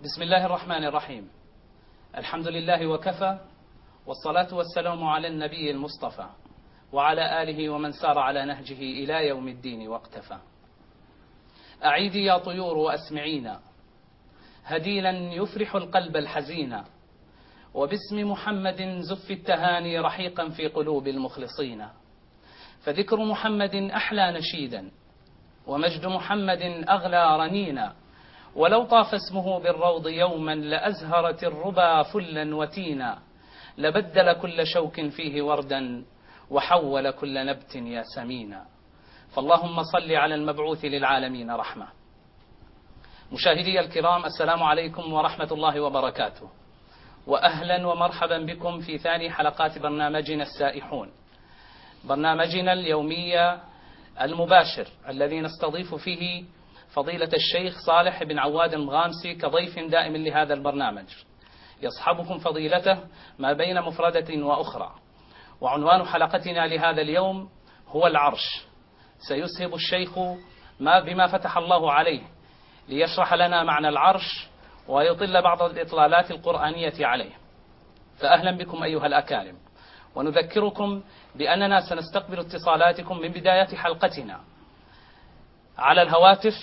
بسم الله الرحمن الرحيم. الحمد لله وكفى، والصلاة والسلام على النبي المصطفى وعلى آله ومن سار على نهجه إلى يوم الدين واقتفى. أعيدي يا طيور وأسمعينا هديلا يفرح القلب الحزين، وباسم محمد زف التهاني رحيقا في قلوب المخلصين. فذكر محمد أحلى نشيدا، ومجد محمد أغلى رنينا، ولو طاف اسمه بالروض يوما لأزهرت الربا فلا وتينا، لبدل كل شوك فيه وردا وحول كل نبت ياسمينا. فاللهم صل على المبعوث للعالمين رحمة. مشاهدي الكرام، السلام عليكم ورحمة الله وبركاته، وأهلا ومرحبا بكم في ثاني حلقات برنامجنا السائحون، برنامجنا اليومي المباشر الذي نستضيف فيه فضيلة الشيخ صالح بن عواد المغامسي كضيف دائم لهذا البرنامج. يصحبكم فضيلته ما بين مفردة وأخرى. وعنوان حلقتنا لهذا اليوم هو العرش. سيسهب الشيخ بما فتح الله عليه ليشرح لنا معنى العرش ويطل بعض الإطلالات القرآنية عليه. فأهلا بكم أيها الأكارم، ونذكركم بأننا سنستقبل اتصالاتكم من بداية حلقتنا على الهواتف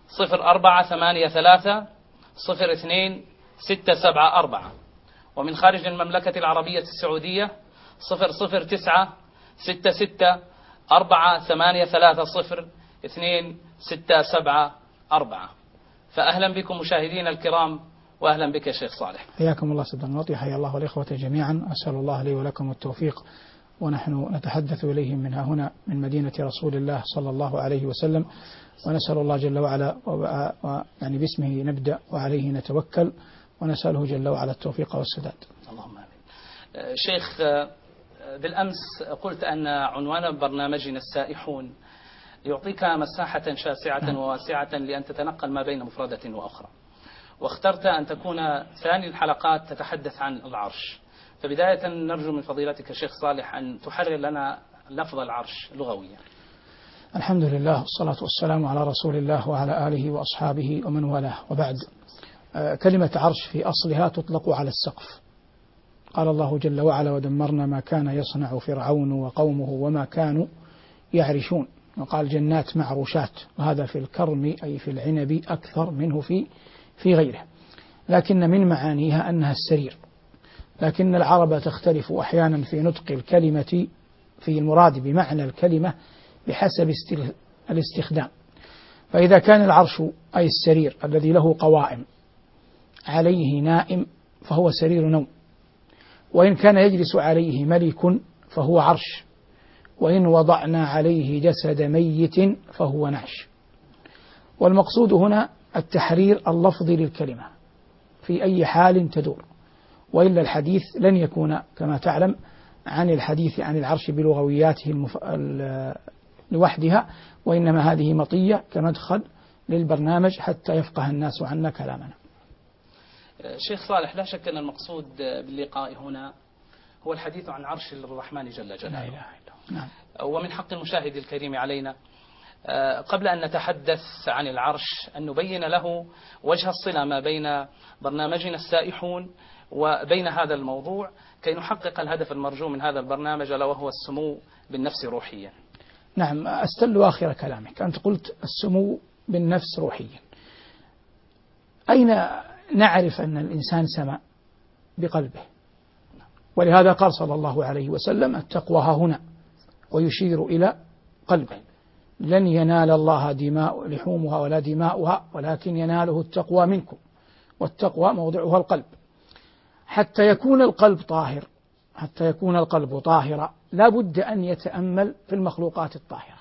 0483 02 674، ومن خارج المملكة العربية السعودية 009 66 4830 2674. فأهلا بكم مشاهدينا الكرام، وأهلا بك يا شيخ صالح. حياكم الله سيد المعطي، حيا الله والإخوة جميعا. أسأل الله لي ولكم التوفيق، ونحن نتحدث إليهم من هنا من مدينة رسول الله صلى الله عليه وسلم، ونسأل الله جل وعلا يعني باسمه نبدأ وعليه نتوكل، ونسأله جل وعلا التوفيق والسداد. اللهم آمين. شيخ، بالأمس قلت أن عنوان برنامجنا السائحون يعطيك مساحة شاسعة وواسعة لأن تتنقل ما بين مفردة وأخرى، واخترت أن تكون ثاني الحلقات تتحدث عن العرش. فبداية نرجو من فضيلتك الشيخ صالح أن تحرر لنا لفظ العرش لغويا. الحمد لله والصلاة والسلام على رسول الله وعلى آله وأصحابه ومن والاه، وبعد. كلمة عرش في أصلها تطلق على السقف. قال الله جل وعلا: ودمرنا ما كان يصنع فرعون وقومه وما كانوا يعرشون. وقال: جنات معروشات، وهذا في الكرم أي في العنب أكثر منه في غيره. لكن من معانيها أنها السرير، لكن العرب تختلف أحيانا في نطق الكلمة في المراد بمعنى الكلمة بحسب الاستخدام. فإذا كان العرش أي السرير الذي له قوائم عليه نائم فهو سرير نوم، وإن كان يجلس عليه ملك فهو عرش، وإن وضعنا عليه جسد ميت فهو نعش. والمقصود هنا التحرير اللفظي للكلمة في أي حال تدور، وإلا الحديث لن يكون كما تعلم عن الحديث عن العرش بلغوياته لوحدها، وإنما هذه مطية كمدخل للبرنامج حتى يفقه الناس عنا كلامنا. شيخ صالح، لا شك أن المقصود باللقاء هنا هو الحديث عن عرش الرحمن جل جلاله. لا إله إلا الله. نعم. ومن حق المشاهد الكريم علينا قبل أن نتحدث عن العرش أن نبين له وجه الصلة ما بين برنامجنا السائحون وبين هذا الموضوع كي نحقق الهدف المرجو من هذا البرنامج، ألا وهو السمو بالنفس روحيا. نعم، أستل آخر كلامك. أنت قلت السمو بالنفس روحيا. أين نعرف أن الإنسان سمى؟ بقلبه. ولهذا قال صلى الله عليه وسلم: التقوى ها هنا، ويشير إلى قلبه. لن ينال الله دماء لحومها ولا دماؤها، ولكن يناله التقوى منكم، والتقوى موضعها القلب. حتى يكون القلب طاهر، حتى يكون القلب طاهرا لا بد أن يتأمل في المخلوقات الطاهرة،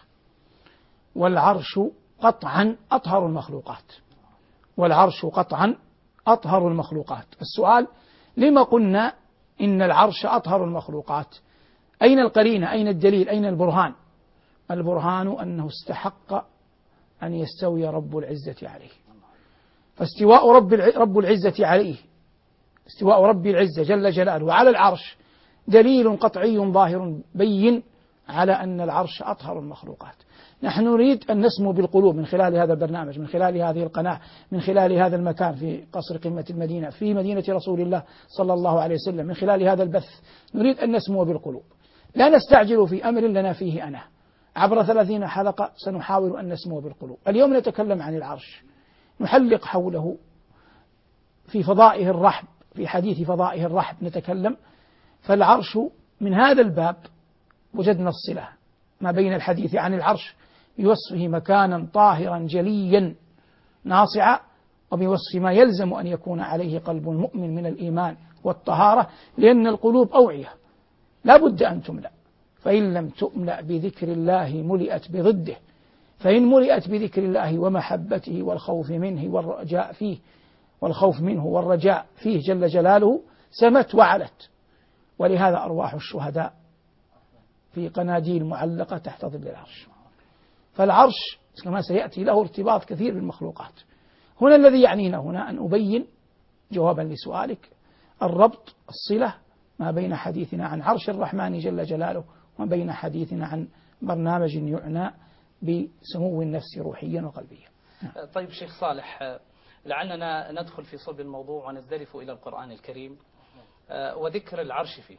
والعرش قطعا أطهر المخلوقات، والعرش قطعا أطهر المخلوقات. السؤال: لما قلنا إن العرش أطهر المخلوقات؟ أين القرينة؟ أين الدليل؟ أين البرهان؟ البرهان أنه استحق أن يستوي رب العزة عليه. فاستواء رب العزة عليه، استواء رب العزة جل جلاله على العرش دليل قطعي ظاهر بين على أن العرش أطهر المخلوقات. نحن نريد أن نسمو بالقلوب من خلال هذا البرنامج، من خلال هذه القناة، من خلال هذا المكان في قصر قمة المدينة في مدينة رسول الله صلى الله عليه وسلم، من خلال هذا البث نريد أن نسمو بالقلوب. لا نستعجل في أمر لنا فيه أنا. عبر 30 حلقة سنحاول أن نسمو بالقلوب. اليوم نتكلم عن العرش، نحلق حوله في فضائه الرحب، في حديث فضائه الرحب نتكلم. فالعرش من هذا الباب وجدنا الصلة ما بين الحديث عن العرش بوصفه مكانا طاهرا جليا ناصعا، وبوصف ما يلزم أن يكون عليه قلب المؤمن من الإيمان والطهارة، لأن القلوب أوعية لا بد أن تملأ، فإن لم تملأ بذكر الله ملئت بضده، فإن ملئت بذكر الله ومحبته والخوف منه والرجاء فيه، والخوف منه والرجاء فيه جل جلاله، سمت وعلت. ولهذا أرواح الشهداء في قناديل معلقة تحت ظل العرش. فالعرش كما سيأتي له ارتباط كثير بالمخلوقات. هنا الذي يعنينا هنا أن أبين جوابا لسؤالك الربط، الصلة ما بين حديثنا عن عرش الرحمن جل جلاله وما بين حديثنا عن برنامج يعنى بسمو النفس روحيا وقلبيا. طيب شيخ صالح، لعلنا ندخل في صلب الموضوع ونزدلف إلى القرآن الكريم وذكر العرش فيه،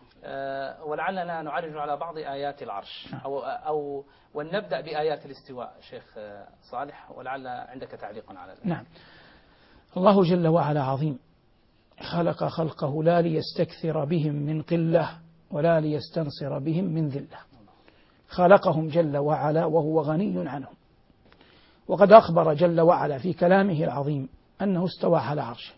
ولعلنا نعرج على بعض آيات العرش ونبدأ بآيات الاستواء شيخ صالح، ولعل عندك تعليق على ذلك. نعم. الله جل وعلا عظيم، خلق خلقه لا ليستكثر بهم من قلة ولا ليستنصر بهم من ذلة، خلقهم جل وعلا وهو غني عنهم. وقد أخبر جل وعلا في كلامه العظيم أنه استوى على عرشه،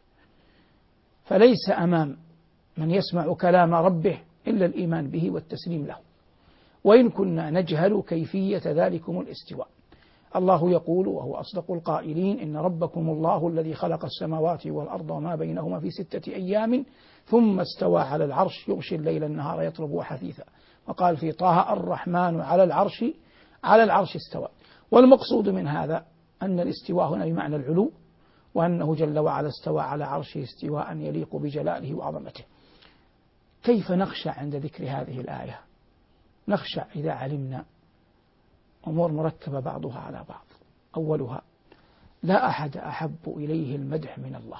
فليس أمام من يسمع كلام ربه إلا الإيمان به والتسليم له، وإن كنا نجهل كيفية ذلكم الاستواء. الله يقول وهو أصدق القائلين: إن ربكم الله الذي خلق السماوات والأرض وما بينهما في 6 أيام ثم استوى على العرش يغشي الليل النهار يطلبه حثيثا. وقال في طه: الرحمن على العرش استوى. والمقصود من هذا أن الاستواء هنا بمعنى العلو، وأنه جل وعلا استوى على عرشه استواء يليق بجلاله وعظمته. كيف نخشى عند ذكر هذه الآية؟ نخشى إذا علمنا أمور مركبة بعضها على بعض. أولها: لا أحد أحب إليه المدح من الله.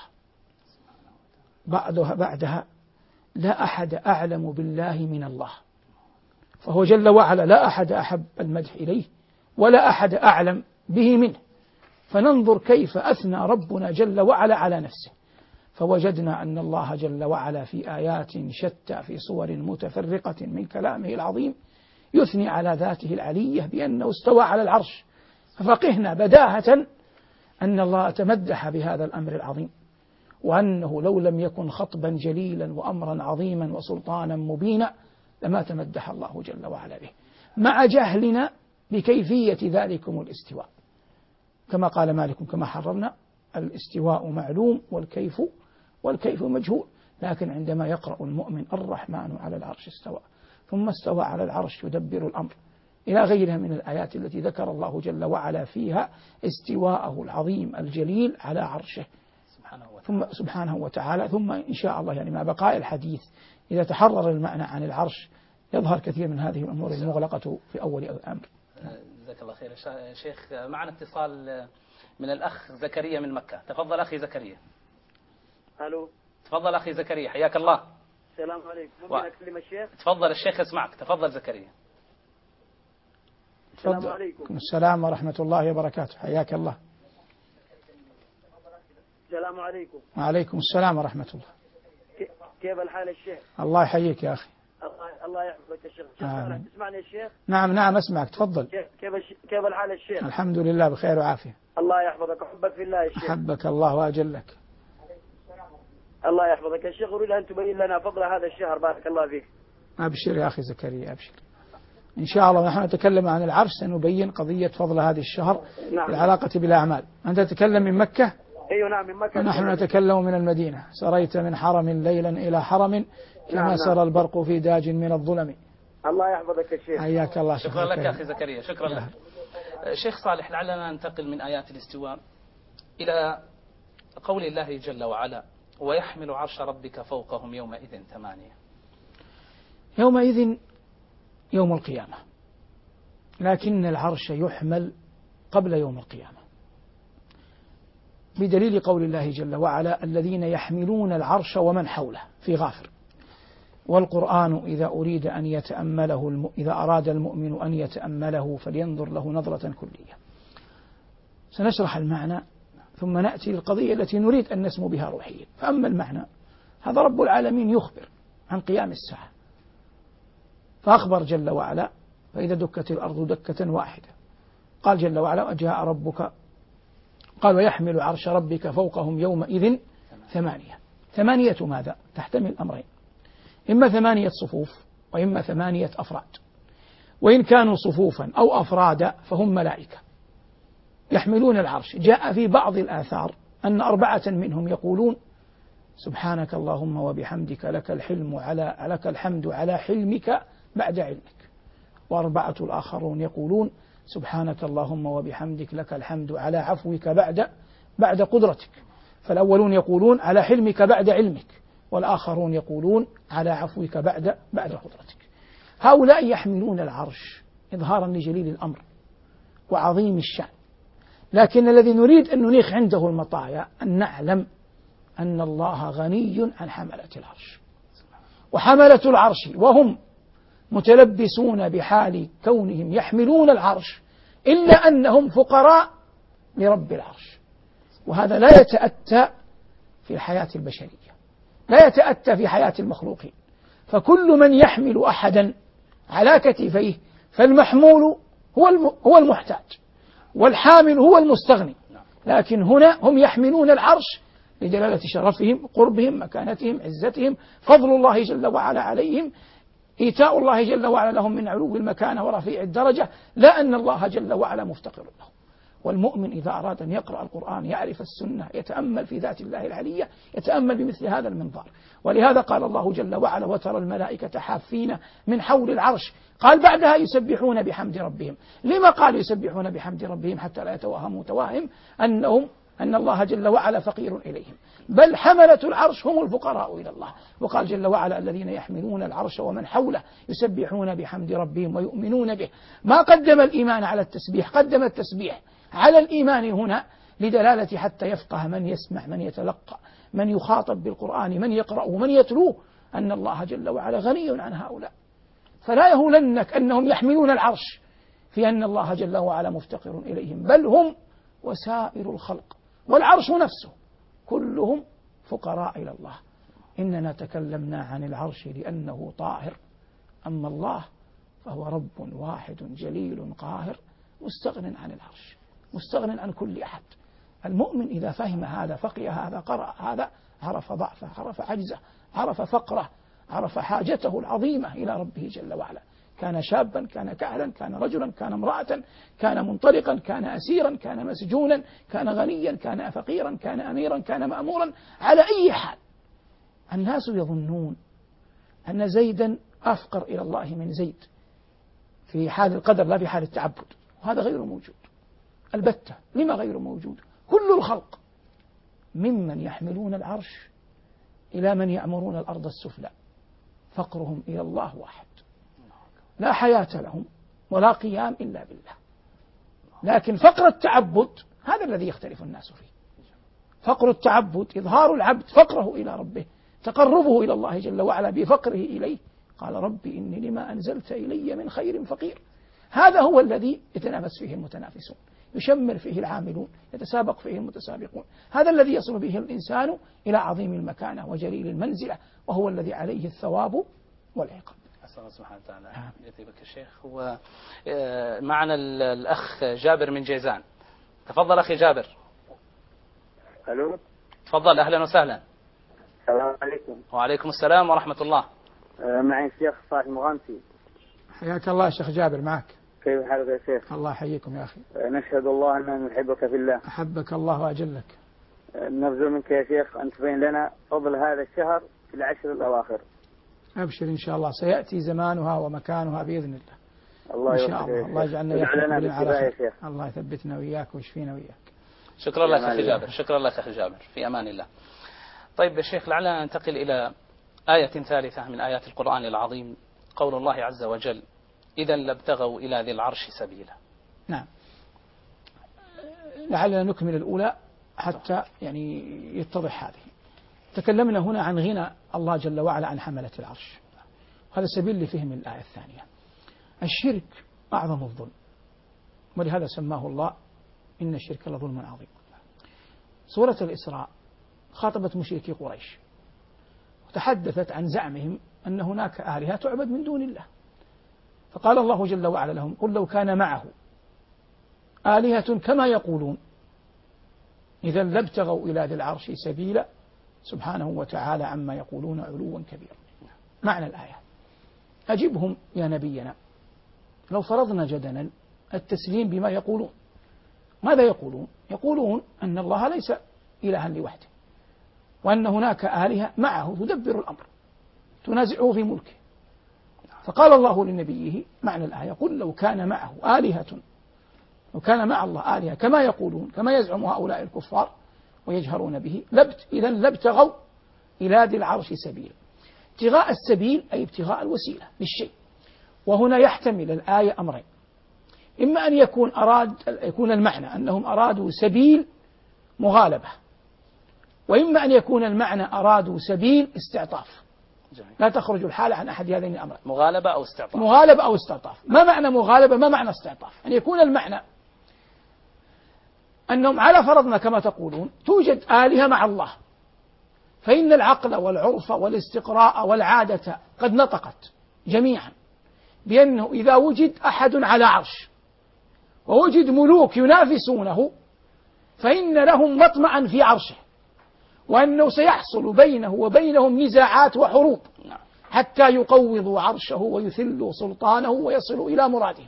بعدها: لا أحد أعلم بالله من الله. فهو جل وعلا لا أحد أحب المدح إليه ولا أحد أعلم به منه. فننظر كيف أثنى ربنا جل وعلا على نفسه، فوجدنا أن الله جل وعلا في آيات شتى في صور متفرقة من كلامه العظيم يثني على ذاته العلية بأنه استوى على العرش. ففقهنا بداهة أن الله تمدح بهذا الأمر العظيم، وأنه لو لم يكن خطبا جليلا وأمرا عظيما وسلطانا مبينا لما تمدح الله جل وعلا به، مع جهلنا بكيفية ذلكم الاستواء. كما قال مالك كما حررنا: الاستواء معلوم والكيف مجهول. لكن عندما يقرأ المؤمن: الرحمن على العرش استوى ثم استوى على العرش يدبر الأمر، إلى غيرها من الآيات التي ذكر الله جل وعلا فيها استواءه العظيم الجليل على عرشه سبحانه وتعالى. ثم إن شاء الله يعني مع بقاء الحديث إذا تحرر المعنى عن العرش يظهر كثير من هذه الأمور المغلقة في أول الأمر. جزاك الله خير. شيخ معنا اتصال من الأخ زكريا من مكة. تفضل أخي زكريا. ألو. تفضل أخي زكريا، حياك الله. السلام عليكم. ممكن أكلم الشيخ؟ تفضل الشيخ يسمعك. تفضل زكريا. السلام عليكم. السلام ورحمة الله وبركاته، حياك الله. السلام عليكم. وعليكم السلام ورحمة الله. كيف الحال الشيخ؟ الله يحييك يا أخي. الله يحفظك يا شيخ. تسمعني يا شيخ؟ نعم أسمعك، تفضل. كيف الحال الشيخ؟ الحمد لله بخير وعافية. الله يحفظك وحبك في الله يا شيخ. أحبك الله وأجلك. الله يحفظك يا شيخ. أريد أن تبين لنا فضل هذا الشهر، بارك الله فيك. أبشر يا أخي زكريا، أبشر. إن شاء الله نحن نتكلم عن العرش سنبين قضية فضل هذا الشهر بالعلاقة بالأعمال. أنت تتكلم من مكة؟ أيوة نعم من مكة. ونحن نتكلم من المدينة. سريت من حرم ليلا إلى حرم كما سرى البرق في داج من الظلم. الله يحفظك يا شيخ. حياك الله. شكرا لك أخي زكريا، شكرا لك. شيخ صالح، لعلنا ننتقل من آيات الاستواء إلى قول الله جل وعلا: ويحمل عرش ربك فوقهم يومئذ 8. يومئذ يوم القيامة، لكن العرش يحمل قبل يوم القيامة، بدليل قول الله جل وعلا: الذين يحملون العرش ومن حوله في غافر. والقرآن إذا أراد المؤمن أن يتأمله فلينظر له نظرة كلية. سنشرح المعنى ثم نأتي للقضية التي نريد أن نسمو بها روحيا. فأما المعنى، هذا رب العالمين يخبر عن قيام الساعة، فأخبر جل وعلا: فإذا دكت الأرض دكة واحدة. قال جل وعلا: وجاء ربك، قال: ويحمل عرش ربك فوقهم يومئذ ثمانية ماذا؟ تحتمل أمرين: إما 8 صفوف وإما 8 أفراد. وإن كانوا صفوفا أو أفرادا فهم ملائكة يحملون العرش. جاء في بعض الآثار أن 4 منهم يقولون: سبحانك اللهم وبحمدك لك الحمد على حلمك بعد علمك. و4 الآخرون يقولون: سبحانك اللهم وبحمدك لك الحمد على عفوك بعد قدرتك. فالأولون يقولون على حلمك بعد علمك، والآخرون يقولون على عفوك بعد قدرتك. هؤلاء يحملون العرش إظهارا لجليل الأمر وعظيم الشأن. لكن الذي نريد أن ننيخ عنده المطايا أن نعلم أن الله غني عن حملة العرش. وحملة العرش وهم متلبسون بحال كونهم يحملون العرش إلا أنهم فقراء لرب العرش. وهذا لا يتأتى في الحياة البشرية، لا يتأتى في حياة المخلوقين. فكل من يحمل أحدا على كتفيه فالمحمول هو المحتاج، والحامل هو المستغني. لكن هنا هم يحملون العرش لدلالة شرفهم، قربهم، مكانتهم، عزتهم، فضل الله جل وعلا عليهم، إيتاء الله جل وعلا لهم من علو المكانة ورفيع الدرجة، لا أن الله جل وعلا مفتقر لهم. والمؤمن إذا أراد أن يقرأ القرآن يعرف السنة، يتأمل في ذات الله العلية، يتأمل بمثل هذا المنظار. ولهذا قال الله جل وعلا: وترى الملائكة حافين من حول العرش. قال بعدها: يسبحون بحمد ربهم. لما قال يسبحون بحمد ربهم؟ حتى لا يتوهموا توهم أن الله جل وعلا فقير إليهم، بل حملة العرش هم الفقراء إلى الله. وقال جل وعلا: الذين يحملون العرش ومن حوله يسبحون بحمد ربهم ويؤمنون به. ما قدم الإيمان على التسبيح، قدم التسبيح على الإيمان هنا لدلالة حتى يفقه من يسمع، من يتلقى، من يخاطب بالقرآن، من يقرأه، من يتلوه، أن الله جل وعلا غني عن هؤلاء. فلا يهولنك أنهم يحملون العرش في أن الله جل وعلا مفتقر إليهم، بل هم وسائر الخلق والعرش نفسه كلهم فقراء إلى الله. إننا تكلمنا عن العرش لأنه طاهر، أما الله فهو رب واحد جليل قاهر مستغن عن العرش، مستغن عن كل أحد. المؤمن إذا فهم هذا، فقه هذا، قرأ هذا، عرف ضعفه، عرف عجزه، عرف فقره، عرف حاجته العظيمة إلى ربه جل وعلا. كان شابا، كان كهلا، كان رجلا، كان امرأة، كان منطلقا، كان أسيرا، كان مسجونا، كان غنيا، كان فقيرا، كان أميرا، كان مأمورا، على أي حال. الناس يظنون أن زيدا أفقر إلى الله من زيد في حال القدر، لا في حال التعبد، وهذا غير موجود البتة. لما غير موجود؟ كل الخلق ممن يحملون العرش إلى من يأمرون الأرض السفلى فقرهم إلى الله واحد، لا حياة لهم ولا قيام إلا بالله. لكن فقر التعبد هذا الذي يختلف الناس فيه. فقر التعبد إظهار العبد فقره إلى ربه، تقربه إلى الله جل وعلا بفقره إليه. قال: ربي إني لما أنزلت إلي من خير فقير. هذا هو الذي يتنافس فيه المتنافسون، يشمر فيه العاملون، يتسابق فيه المتسابقون. هذا الذي يصل به الإنسان إلى عظيم المكانة وجليل المنزلة، وهو الذي عليه الثواب والعقاب. أسأل الله سبحانه وتعالى يثيبك الشيخ. هو معنا الأخ جابر من جيزان. تفضل أخي جابر. ألو. تفضل، أهلا وسهلا. السلام عليكم. وعليكم السلام ورحمة الله. معي الشيخ صالح المغامسي. حياك الله شيخ جابر، معك. كيف حالك يا شيخ؟ الله يحييكم يا أخي. نشهد الله أننا نحبك في الله. أحبك الله وأجلك. نرجو منك يا شيخ أن تبين لنا فضل هذا الشهر في العشر الأواخر. أبشر إن شاء الله، سيأتي زمانها ومكانها بإذن الله. الله إن شاء الله. الله يجعلنا يحبنا على خير. الله يثبتنا وإياك ويشفينا وإياك. شكرا لك أخي جابر. شكرا لك أخي جابر، في أمان الله. طيب يا شيخ، لعلنا ننتقل إلى آية ثالثة من آيات القرآن العظيم، قول الله عز وجل: إذا لابتغوا إلى ذي العرش سبيلا. نعم. لعلنا نكمل الأولى حتى يعني يتضح هذه. تكلمنا هنا عن غنى الله جل وعلا عن حملة العرش، هذا سبيل لفهم الآية الثانية. الشرك أعظم الظلم، ولهذا سماه الله إن الشرك لظلم عظيم. سورة الإسراء خاطبت مشركي قريش وتحدثت عن زعمهم أن هناك آلهة تعبد من دون الله، فقال الله جل وعلا لهم: قل لو كان معه آلهة كما يقولون إذا لابتغوا إلى ذي العرش سبيلا سبحانه وتعالى عما يقولون علوا كبيرا. معنى الآية: أجبهم يا نبينا لو فرضنا جدلا التسليم بما يقولون. ماذا يقولون؟ يقولون أن الله ليس إلها لوحده، وأن هناك آلهة معه تدبر الأمر تنازعه في ملكه. فقال الله لنبيه معنى الآية: قل لو كان معه آلهة، لو كان مع الله آلهة كما يقولون، كما يزعم هؤلاء الكفار ويجهرون به، إذا لابتغوا إلى ذي العرش سبيلا. ابتغاء السبيل أي ابتغاء الوسيلة للشيء. وهنا يحتمل الآية أمرين: إما أن يكون المعنى أنهم أرادوا سبيل مغالبة، وإما أن يكون المعنى أرادوا سبيل استعطاف. لا تخرج الحالة عن أحد هذين الأمرين، مغالبة أو استعطاف. مغالبة أو استعطاف. ما معنى مغالبة؟ ما معنى استعطاف؟ أن يكون المعنى أنهم على فرضنا كما تقولون توجد آلهة مع الله، فإن العقل والعرف والاستقراء والعادة قد نطقت جميعا بأنه إذا وجد أحد على عرش ووجد ملوك ينافسونه فإن لهم مطمعا في عرشه، وأنه سيحصل بينه وبينهم نزاعات وحروب حتى يقوضوا عرشه ويثلوا سلطانه ويصلوا إلى مرادهم.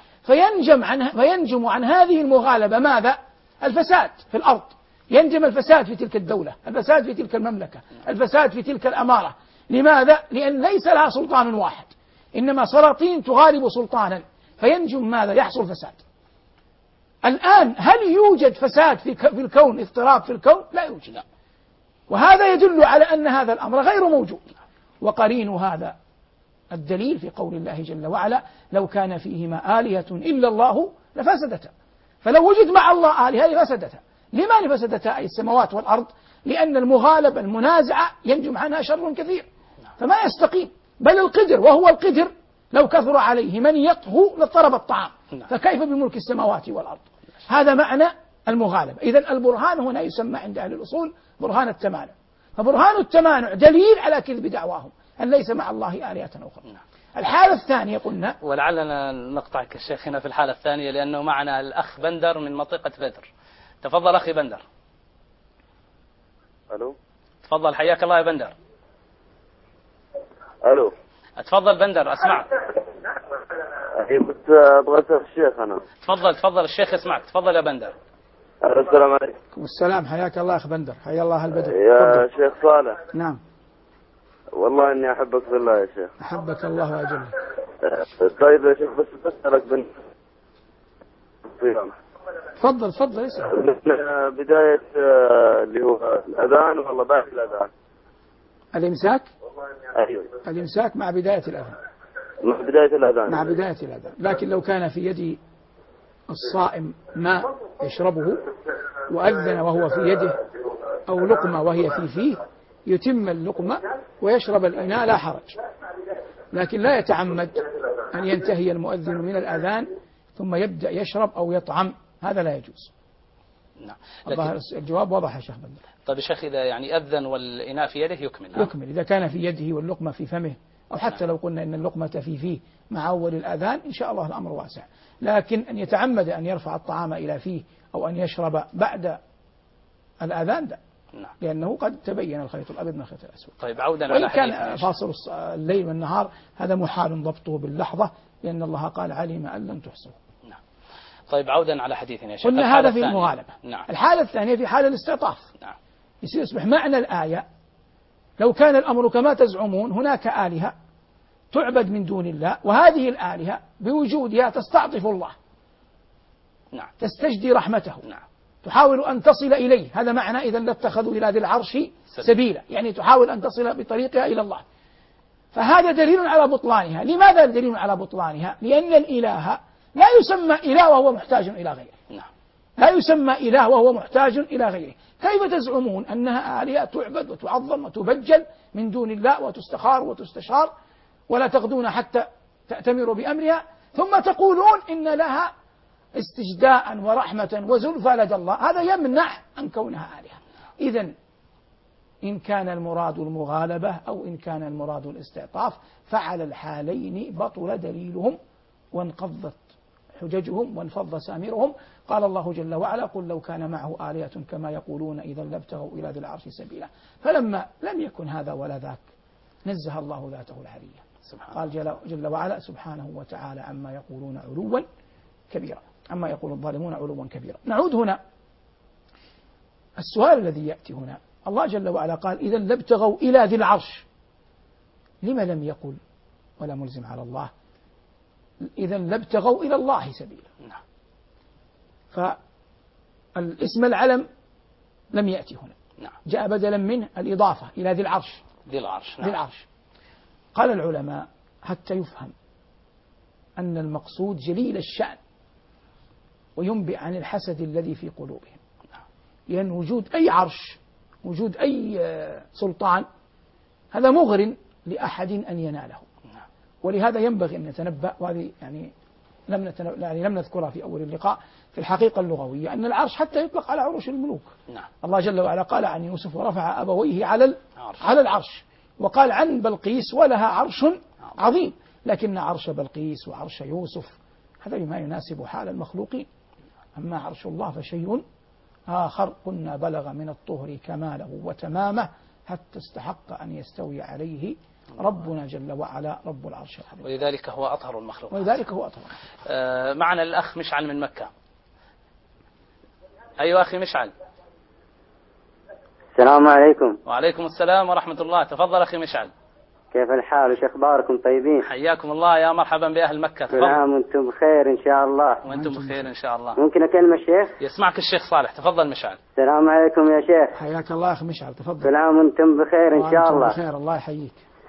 فينجم عن هذه المغالبة ماذا؟ الفساد في الأرض، ينجم الفساد في تلك الدولة، الفساد في تلك المملكة، الفساد في تلك الأمارة. لماذا؟ لأن ليس لها سلطان واحد، إنما سلاطين تغالب سلطانا، فينجم ماذا؟ يحصل فساد. الآن هل يوجد فساد في الكون، اضطراب في الكون؟ لا يوجد، وهذا يدل على أن هذا الأمر غير موجود. وقرين هذا الدليل في قول الله جل وعلا: لو كان فيهما آلهة إلا الله لفسدتا. فلو وجد مع الله آلهة لفسدتا. لما لفسدتا أي السماوات والأرض؟ لأن المغالبة المنازعة ينجم عنها شر كثير، فما يستقيم. بل القدر، وهو القدر، لو كثر عليه من يطهو لاضطرب الطعام، فكيف بملك السماوات والأرض؟ هذا معنى المغالبة. إذن البرهان هنا يسمى عند أهل الأصول برهان التمانع. فبرهان التمانع دليل على كذب دعواهم أن ليس مع الله آلهة أخرى. الحالة الثانية قلنا، ولعلنا نقطعك الشيخ هنا في الحالة الثانية لأنه معنا الأخ بندر من منطقة بدر. تفضل أخي بندر. ألو. تفضل، حياك الله يا بندر. ألو. تفضل بندر، أسمعك. كنت أبغى أسأل الشيخ أنا. تفضل الشيخ يسمعك. تفضل يا بندر. السلام عليكم. والسلام، حياك الله أخ بندر، حيا الله البدر. يا شيخ صالح. نعم. والله إني أحبك في الله يا شيخ. أحبك الله وأجله. طيب يا شيخ، بس بسألك تفضل اسأل. من بداية اللي هو الأذان ولا بعد الأذان؟ الإمساك؟ أيوه. الإمساك مع بداية الأذان. مع بداية الأذان. مع بداية الأذان، لكن لو كان في يد الصائم ماء يشربه وأذن وهو في يده أو لقمة وهي في فيه يتم اللقمة ويشرب الإناء لا حرج، لكن لا يتعمد أن ينتهي المؤذن من الأذان ثم يبدأ يشرب أو يطعم، هذا لا يجوز. نعم. الجواب واضح يا شيخ بندر. طيب الشيخ، إذا يعني أذن والإناء في يده يكمل. يكمل إذا كان في يده واللقمة في فمه، أو حتى لو قلنا إن اللقمة في فيه مع أول الأذان إن شاء الله الأمر واسع. لكن أن يتعمد أن يرفع الطعام إلى فيه أو أن يشرب بعد الأذان ده، لأنه قد تبين الخيط الأبيض من الخيط الأسود. طيب عودا على حديث، وإن كان فاصل الليل والنهار هذا محال ضبطه باللحظة، لأن الله قال: علم أن لن تحصوه. نعم. طيب عودا على حديثنا يا شيخ، قلنا هذا في المغالبة. نعم. الحالة الثانية في حال الاستعطاف. نعم. يصبح معنى الآية: لو كان الأمر كما تزعمون هناك آلهة تعبد من دون الله، وهذه الآلهة بوجودها تستعطف الله. نعم. تستجدي رحمته. نعم. تحاول أن تصل إليه، هذا معنى إذا لاتخذوا إلى ذي العرش سبيلا، يعني تحاول أن تصل بطريقها إلى الله. فهذا دليل على بطلانها. لماذا دليل على بطلانها؟ لأن الإله لا يسمى إله وهو محتاج إلى غيره. لا يسمى إله وهو محتاج إلى غيره. كيف تزعمون أنها آلهة تعبد وتعظم وتبجل من دون الله وتستخار وتستشار ولا تغدون حتى تأتمروا بأمرها، ثم تقولون إن لها استجداء ورحمة وزلفى لدى الله؟ هذا يمنع عن كونها آلهة. إذن إن كان المراد المغالبة أو إن كان المراد الاستعطاف فعلى الحالين بطل دليلهم وانقضت حججهم وانفض سامرهم. قال الله جل وعلا: قل لو كان معه آلهة كما يقولون إذا لابتغوا إلى ذي العرش سبيلا. فلما لم يكن هذا ولا ذاك نزه الله ذاته العلية. قال جل وعلا: سبحانه وتعالى عما يقولون علوا كبيرا، عما يقول الظالمون علوا كبيرا. نعود هنا، السؤال الذي يأتي هنا، الله جل وعلا قال: إذا لابتغوا إلى ذي العرش. لما لم يقل ولا ملزم على الله إذا لابتغوا إلى الله سبيلا؟ فالاسم العلم لم يأتي هنا، جاء بدلا منه الإضافة إلى ذي العرش. ذي العرش. قال العلماء: حتى يفهم أن المقصود جليل الشأن وينبئ عن الحسد الذي في قلوبهم، لأن وجود أي عرش، وجود أي سلطان، هذا مغر لأحد أن يناله. ولهذا ينبغي أن نتنبأ، وهذه يعني لم نذكرها في أول اللقاء، في الحقيقة اللغوية أن العرش حتى يطلق على عروش الملوك. الله جل وعلا قال عن يوسف: ورفع أبويه على العرش. وقال عن بلقيس: ولها عرش عظيم. لكن عرش بلقيس وعرش يوسف هذا بما يناسب حال المخلوقين. أما عرش الله فشيء آخر. قلنا: بلغ من الطهر كماله وتمامه حتى استحق أن يستوي عليه ربنا جل وعلا رب العرش العظيم. ولذلك هو أطهر المخلوقات. معنا الأخ مشعل من مكة. أيها أخي مشعل. السلام عليكم. وعليكم السلام ورحمة الله. تفضل أخي مشعل. كيف الحال وش أخباركم؟ طيبين؟ حياكم الله، يا مرحبا بأهل مكة. كل عام وأنتم بخير إن شاء الله. وأنتم بخير إن شاء الله. ممكن أكلم الشيخ؟ يسمعك الشيخ صالح. تفضل مشعل. السلام عليكم يا شيخ. حياك الله أخي مشعل، تفضل. كل عام وأنتم بخير إن شاء الله. بخير، الله يحييك.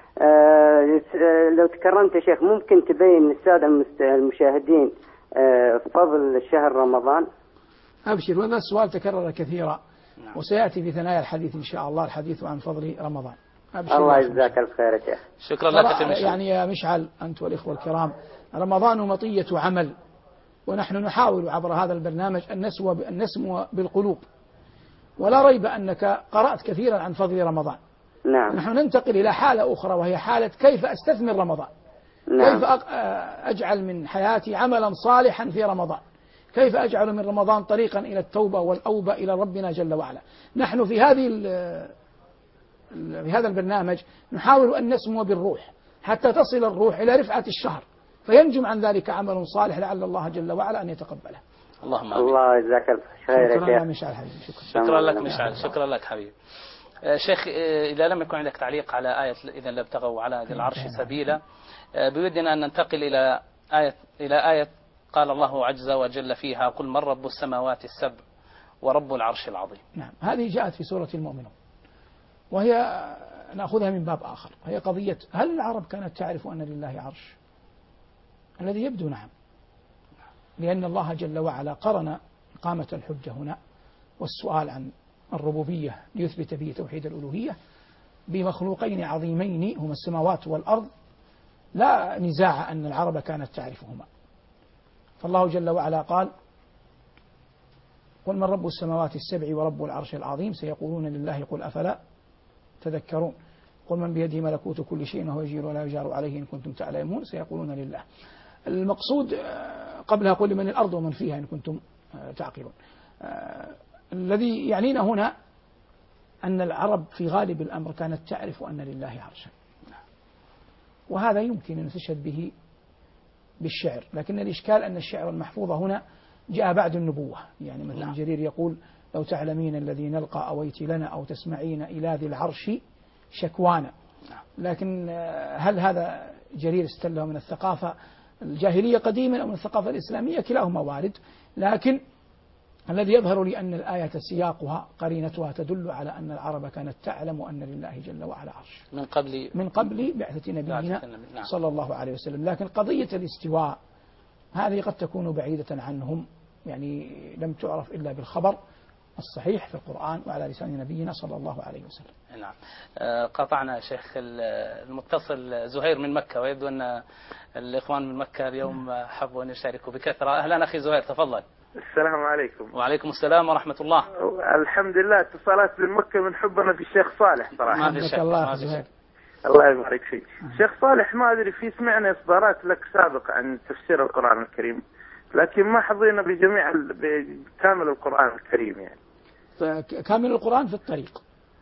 لو تكرمت يا شيخ ممكن تبين للسادة المشاهدين فضل شهر رمضان؟ أبشر، وهذا السؤال تكرر كثيرا وسيأتي في ثنايا الحديث إن شاء الله الحديث عن فضل رمضان. الله يجزاك الخير يا شيخ. شكرا لك أخي مشعل. يعني يا مشعل أنت والإخوة الكرام، رمضان مطية عمل، ونحن نحاول عبر هذا البرنامج أن نسمو بالقلوب. ولا ريب أنك قرأت كثيرا عن فضل رمضان. نعم. نحن ننتقل إلى حالة أخرى وهي حالة كيف أستثمر رمضان. نعم. كيف أجعل من حياتي عملا صالحا في رمضان. كيف أجعل من رمضان طريقا إلى التوبة والأوبة إلى ربنا جل وعلا. نحن في هذا البرنامج نحاول أن نسمو بالروح حتى تصل الروح إلى رفعة الشهر، فينجم عن ذلك عمل صالح لعل الله جل وعلا أن يتقبله. اللهم آمين. الله يجزاك الخير يا شكرا مشعل حبيبي. شكرا لك مشعل. شكرا لك حبيبي. شيخ، إذا لم يكن عندك تعليق على آية إذا لابتغوا على ذي العرش سبيلا، بودنا أن ننتقل إلى آية قال الله عز وجل فيها: قل من رب السماوات السبع ورب العرش العظيم. نعم، هذه جاءت في سورة المؤمنون، وهي نأخذها من باب آخر، هي قضية هل العرب كانت تعرف أن لله عرش؟ الذي يبدو نعم، لأن الله جل وعلا قرن إقامة الحجة هنا والسؤال عن الربوبية ليثبت به توحيد الألوهية بمخلوقين عظيمين هما السماوات والأرض، لا نزاع أن العرب كانت تعرفهما. فالله جل وعلا قال: قل من رب السماوات السبع ورب العرش العظيم سيقولون لله قل أفلا تذكرون. قل من بيده ملكوت كل شيء وهو يجير ولا يجار عليه إن كنتم تعلمون سيقولون لله. المقصود قبلها قل لمن الأرض ومن فيها إن كنتم تعقلون. الذي يعنينا هنا أن العرب في غالب الأمر كانت تعرف أن لله عرشا، وهذا يمكن أن تشهد به بالشعر، لكن الإشكال أن الشعر المحفوظ هنا جاء بعد النبوة. يعني مثلا جرير يقول: لو تعلمين الذي نلقى أويت لنا أو تسمعين إلى ذي العرش شكوانا. لكن هل هذا جرير استله من الثقافة الجاهلية قديما أو من الثقافة الإسلامية؟ كلاهما وارد، لكن الذي يظهر لي أن الآية سياقها قرينتها تدل على أن العرب كانت تعلم أن لله جل وعلا عرش من قبل بعثة نبينا صلى الله عليه وسلم. لكن قضية الاستواء هذه قد تكون بعيدة عنهم، يعني لم تعرف إلا بالخبر الصحيح في القرآن وعلى لسان نبينا صلى الله عليه وسلم. نعم. قطعنا شيخ المتصل زهير من مكة، ويبدو أن الإخوان من مكة اليوم حبوا أن يشاركوا بكثرة. أهلا أخي زهير، تفضل. السلام عليكم. وعليكم السلام ورحمة الله. الحمد لله، اتصالات من مكة من حبنا في الشيخ صالح صراحة. ما في شك. الله يبارك فيك. شيخ صالح، ما أدري، في سمعنا إصدارات لك سابقة عن تفسير القرآن الكريم، لكن ما حظينا بكامل القرآن الكريم. يعني كامل القرآن في الطريق،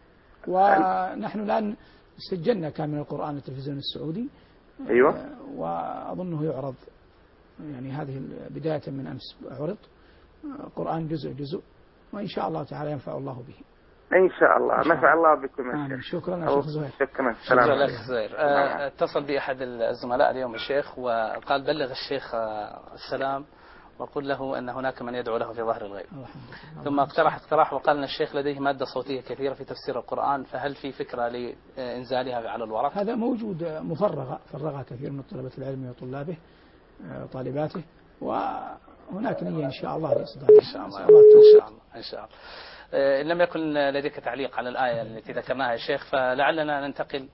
ونحن الآن سجلنا كامل القرآن التلفزيون السعودي. أيوة. وأظنه يعرض، يعني هذه بداية من أمس عرض قرآن جزء، وإن شاء الله تعالى ينفع الله به. إن شاء الله نفع الله بكم يا شيخ. شكرا يا شيخ زهير. شكرا لك زهير. اتصل بي أحد الزملاء اليوم الشيخ وقال بلغ الشيخ السلام وقل له أن هناك من يدعو له في ظهر الغيب. ثم اقترح وقال أن الشيخ لديه مادة صوتية كثيرة في تفسير القرآن، فهل في فكرة لإنزالها على الورق؟ هذا موجود مفرغة، فرغها كثير من طلبة العلم وطلابه طالباته، وهناك نية إن شاء الله لإصدارها. إن شاء الله. إن لم يكن لديك تعليق على الآية التي ذكرناها يا شيخ، فلعلنا ننتقل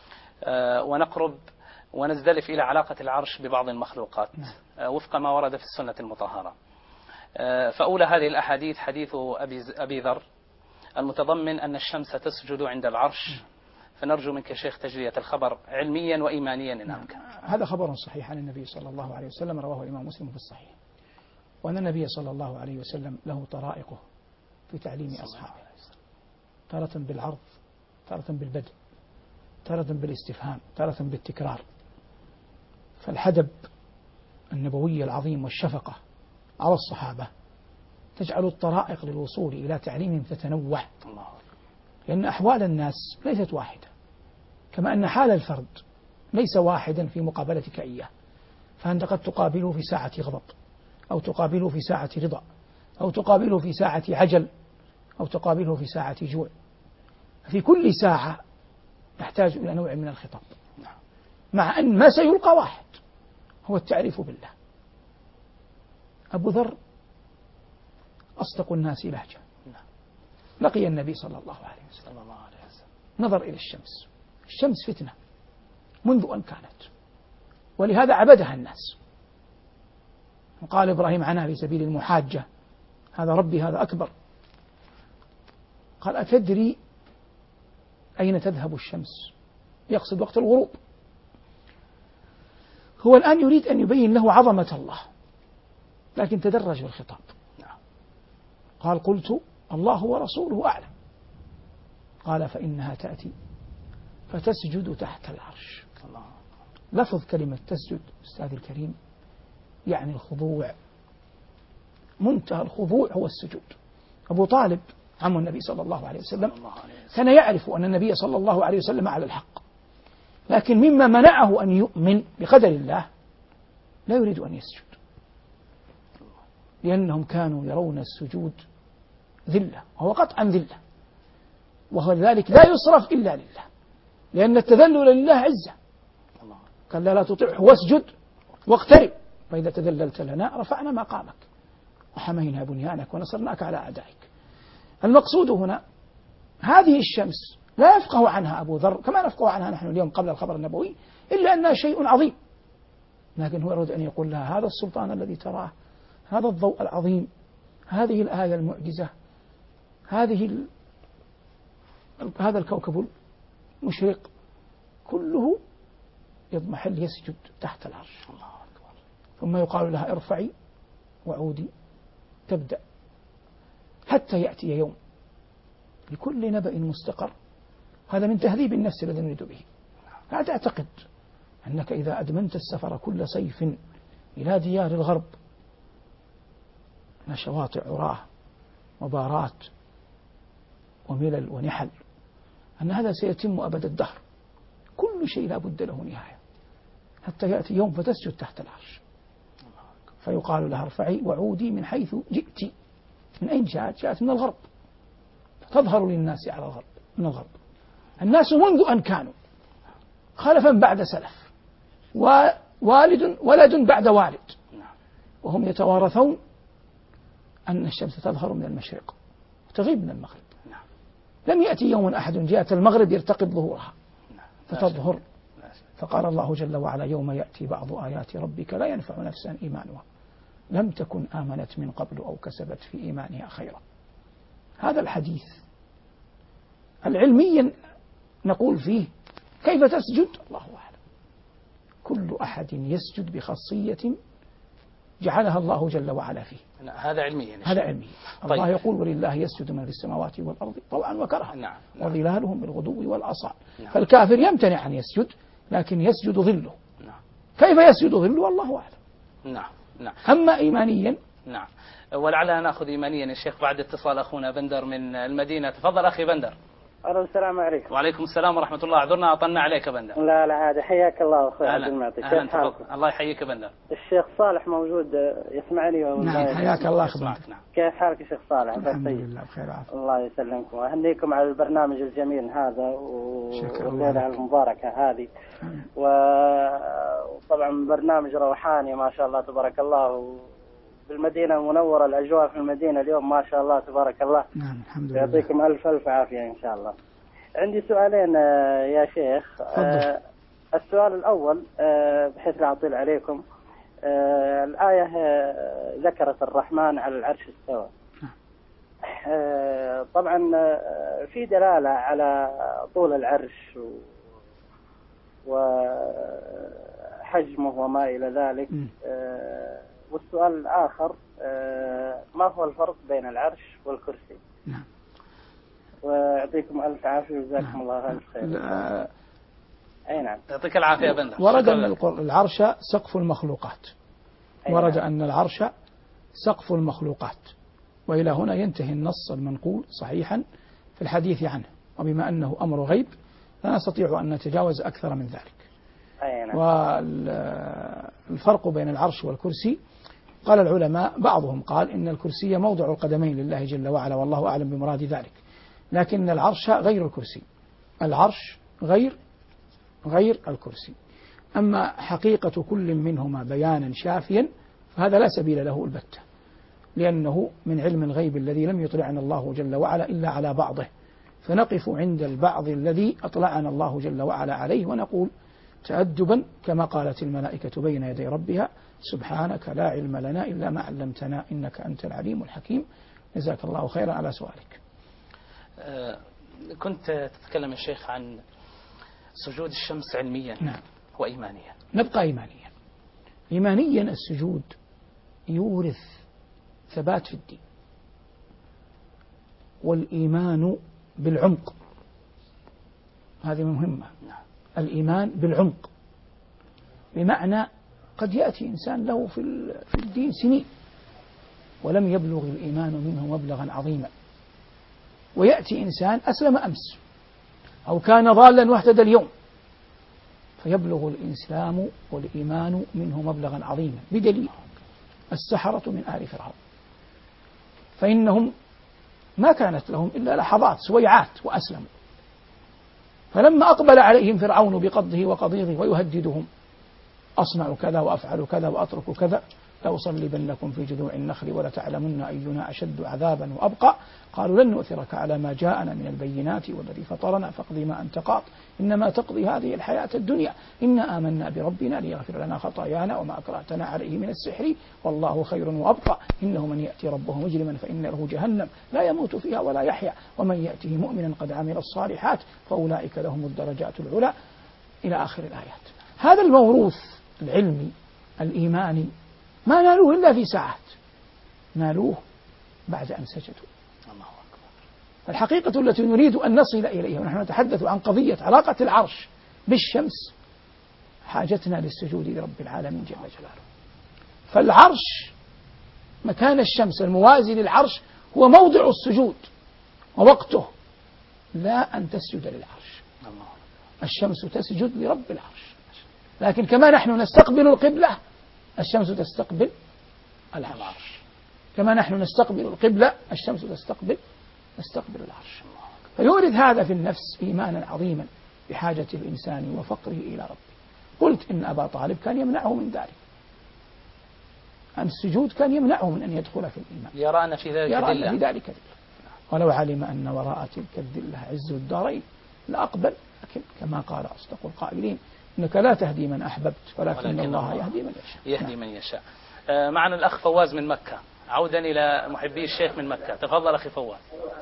ونقرب ونزدلف إلى علاقة العرش ببعض المخلوقات وفق ما ورد في السنة المطهرة. فأولى هذه الأحاديث حديث أبي ذر المتضمن أن الشمس تسجد عند العرش، فنرجو منك شيخ تجرية الخبر علميا وإيمانيا إن أمكن. هذا خبر صحيح عن النبي صلى الله عليه وسلم، رواه الإمام مسلم في الصحيح، وأن النبي صلى الله عليه وسلم له طرائقه في تعليم أصحابه، تارة بالعرض، تارة بالبدء، تارة بالاستفهام، تارة بالتكرار. فالحدب النبوي العظيم والشفقة على الصحابة تجعل الطرائق للوصول إلى تعليم تتنوع، لأن أحوال الناس ليست واحدة، كما أن حال الفرد ليس واحدا في مقابلتك إياه، فأنت قد تقابله في ساعة غضب، أو تقابله في ساعة رضا، أو تقابله في ساعة عجل، أو تقابله في ساعة جوع. في كل ساعة يحتاج إلى نوع من الخطاب، مع أن ما سيلقى واحد، هو التعريف بالله. أبو ذر أصدق الناس لهجة، لقي النبي صلى الله عليه وسلم، نظر إلى الشمس، الشمس فتنة منذ أن كانت، ولهذا عبدها الناس. وقال إبراهيم عنها في سبيل المحاجة: هذا ربي هذا أكبر. قال: أتدري أين تذهب الشمس؟ يقصد وقت الغروب. هو الآن يريد أن يبين له عظمة الله، لكن تدرج في الخطاب. قال: قلت الله ورسوله أعلم. قال: فإنها تأتي فتسجد تحت العرش. لفظ كلمة تسجد أستاذ الكريم يعني الخضوع، منتهى الخضوع هو السجود. أبو طالب عم النبي صلى الله عليه وسلم كان يعرف أن النبي صلى الله عليه وسلم على الحق، لكن مما منعه أن يؤمن بقدر الله لا يريد أن يسجد، لأنهم كانوا يرون السجود ذلة، وهو قطعا ذلة، وهو ذلك لا يصرف إلا لله، لأن التذلل لله عزة. قال: لا تطعه واسجد واقترب، فإذا تذللت لنا رفعنا مقامك وحمينا بنيانك ونصرناك على أعدائك. المقصود هنا هذه الشمس لا يفقه عنها أبو ذر كما نفقه عنها نحن اليوم قبل الخبر النبوي، إلا أنها شيء عظيم، لكن هو يريد أن يقول لها: هذا السلطان الذي تراه، هذا الضوء العظيم، هذه الآية المعجزة، هذا الكوكب المشرق، كله يضمحل يسجد تحت العرش. ثم يقال لها: ارفعي وعودي، تبدأ حتى يأتي يوم لكل نبأ مستقر. هذا من تهذيب النفس الذي نريد به. لا تعتقد أنك إذا أدمنت السفر كل صيف إلى ديار الغرب، شواطئ عراه وبارات وملل ونحل، أن هذا سيتم أبد الدهر. كل شيء لا بد له نهاية، حتى يأتي يوم فتسجد تحت العرش، فيقال لها: ارفعي وعودي من حيث جئت، من أين جاءت؟ جاءت من الغرب، تظهر للناس على الغرب، من الغرب. الناس منذ أن كانوا خلفا بعد سلف، ولد بعد والد، وهم يتوارثون أن الشمس تظهر من المشرق وتغيب من المغرب. لم يأتي يوم أحد جاءت المغرب يرتقب ظهورها فتظهر. فقال الله جل وعلا: يوم يأتي بعض آيات ربك لا ينفع نفسا إيمانها لم تكن آمنت من قبل أو كسبت في إيمانها خيرا. هذا الحديث العلميا نقول فيه كيف تسجد؟ الله أعلم. كل أحد يسجد بخاصية جعلها الله جل وعلا فيه. هذا علميا. هذا علميا. طيب. الله يقول: ولله يسجد من في السماوات والأرض طوعا وكرها. نعم. وظلالهم بالغدو والآصال. نعم. فالكافر يمتنع أن يسجد، لكن يسجد ظله. نعم. كيف يسجد ظله؟ الله أعلم. نعم. نعم. أما إيمانيا، نعم، ولعلنا نأخذ إيمانيا يا شيخ بعد اتصال أخونا بندر من المدينة. تفضل أخي بندر. السلام عليكم. وعليكم السلام ورحمة الله. اعذرنا أطلنا عليك بندر. لا لا عادي، حياك الله أخوي عبد أهلا. المعطي. أهلا تفضل. الله يحييك بندر. الشيخ صالح موجود يسمعني؟ نعم حياك الله أخي. نعم. كيف حالك يا شيخ صالح؟ الحمد لله بخير وعافية. الله يسلمكم وأهنيكم على البرنامج الجميل هذا والليلة المباركة هذه. وطبعا برنامج روحاني ما شاء الله تبارك الله، بالمدينة المنورة الأجواء في المدينة اليوم ما شاء الله تبارك الله. نعم الحمد لله. يعطيكم ألف ألف عافية إن شاء الله. عندي سؤالين يا شيخ. السؤال الأول بحيث لا أطيل عليكم، الآية ذكرت الرحمن على العرش استوى. طبعا في دلالة على طول العرش وحجمه وما إلى ذلك. والسؤال الآخر، ما هو الفرق بين العرش والكرسي؟ نعم. ويعطيكم ألف عافية وجزاكم الله ألف خير. أي نعم. يعطيك العافية يا بندر. ورد أن العرش سقف المخلوقات. ورد أن العرش سقف المخلوقات، وإلى هنا ينتهي النص المنقول صحيحا في الحديث عنه. وبما أنه أمر غيب لا نستطيع أن نتجاوز أكثر من ذلك. والفرق بين العرش والكرسي، قال العلماء بعضهم قال إن الكرسي موضع القدمين لله جل وعلا، والله أعلم بمراد ذلك، لكن العرش غير الكرسي. العرش غير الكرسي. أما حقيقة كل منهما بيانا شافيا فهذا لا سبيل له البتة، لأنه من علم الغيب الذي لم يطلعنا الله جل وعلا إلا على بعضه، فنقف عند البعض الذي أطلعنا الله جل وعلا عليه ونقول تأدبا كما قالت الملائكة بين يدي ربها: سبحانك لا علم لنا إلا ما علمتنا إنك أنت العليم الحكيم. جزاك الله خيرا على سؤالك. كنت تتكلم يا شيخ عن سجود الشمس علميا. نعم. وإيمانيا. نبقى إيمانيا. إيمانيا السجود يورث ثبات في الدين، والإيمان بالعمق، هذه مهمة. نعم. الإيمان بالعمق بمعنى قد يأتي إنسان له في الدين سنين ولم يبلغ الإيمان منه مبلغا عظيما، ويأتي إنسان أسلم أمس أو كان ضالا واهتدى اليوم، فيبلغ الإسلام والإيمان منه مبلغا عظيما، بدليل السحرة من آل فرعون، فإنهم ما كانت لهم إلا لحظات سويعات وأسلموا، فلما أقبل عليهم فرعون بقضه وقضيضه ويهددهم: أصنع كذا وأفعل كذا وأترك كذا، لأصلبنكم في جذوع النخل ولتعلمن أينا أشد عذابا وأبقى، قالوا لن نؤثرك على ما جاءنا من البينات والذي فطرنا فاقض ما أنت قاض إنما تقضي هذه الحياة الدنيا إنا آمنا بربنا ليغفر لنا خطايانا وما أكرهتنا عليه من السحر والله خير وأبقى إنه من يأتي ربه مجرما فإن له جهنم لا يموت فيها ولا يحيا ومن يأته مؤمنا قد عمل الصالحات فأولئك لهم الدرجات العلى إلى آخر الآيات. هذا الموروث العلمي الإيماني ما نالوه إلا في ساعات، نالوه بعد أن سجدوا. الله أكبر. الحقيقة التي نريد أن نصل إليها ونحن نتحدث عن قضية علاقة العرش بالشمس، حاجتنا للسجود لرب العالمين جل جلاله. فالعرش مكان الشمس الموازي للعرش هو موضع السجود ووقته، لا أن تسجد للعرش. الشمس تسجد لرب العرش، لكن كما نحن نستقبل القبلة الشمس تستقبل العرش. كما نحن نستقبل القبلة الشمس تستقبل العرش. فيورد هذا في النفس إيمانا عظيما بحاجة الإنسان وفقره إلى ربه. قلت إن أبا طالب كان يمنعه من ذلك، عن السجود كان يمنعه من أن يدخل في الإيمان، يرانا في ذلك دلة. ولو علم أن وراء تلك الذلة عز الدارين لأقبل، لكن كما قال أصدق القائلين إنك لا تهدي من أحببت ولكن الله يهدي من يشاء. معنا الأخ فواز من مكة، عودا إلى محبي الشيخ من مكة. تفضل أخي فواز.